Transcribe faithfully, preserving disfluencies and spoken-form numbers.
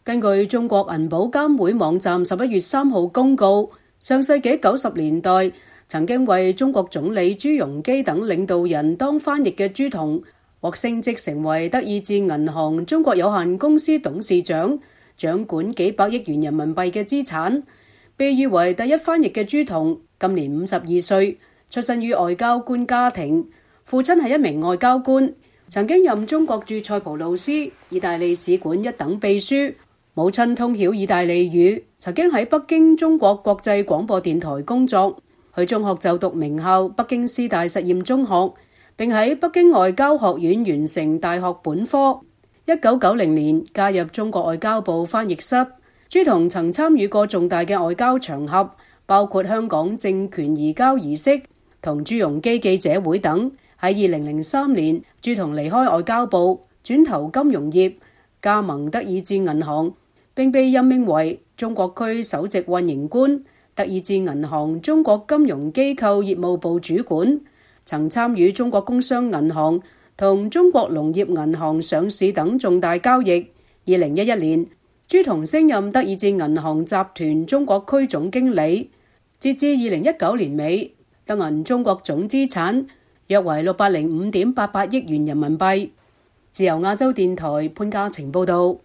根據中國銀保監會網站十一月三號公告，上世紀九十年代曾經為中國總理朱鎔基等領導人當翻譯嘅朱彤，獲升職成為德意志銀行中國有限公司董事長，掌管幾百億元人民幣嘅資產。被譽為第一翻譯嘅朱彤，今年五十二歲，出身於外交官家庭，父親係一名外交官，曾經任中國駐塞浦路斯、意大利使館一等秘書。母親通曉意大利語，曾經喺北京中國國際廣播電台工作。佢中學就讀名校北京師大實驗中學，並喺北京外交學院完成大學本科。一九九零年加入中國外交部翻譯室。朱彤曾參與過重大嘅外交場合，包括香港政權移交儀式同朱鎔基記者會等。喺二零零三年，朱彤離開外交部，轉投金融業，加盟德意志銀行，並被任命為中國區首席運營官、德意志銀行中國金融機構業務部主管，曾參與中國工商銀行同中國農業銀行上市等重大交易。二零一一年，朱彤升任德意志銀行集團中國區總經理。截至二零一九年尾，德銀中國總資產約為六百零五點八八億元人民幣。自由亞洲電台潘嘉晴報道。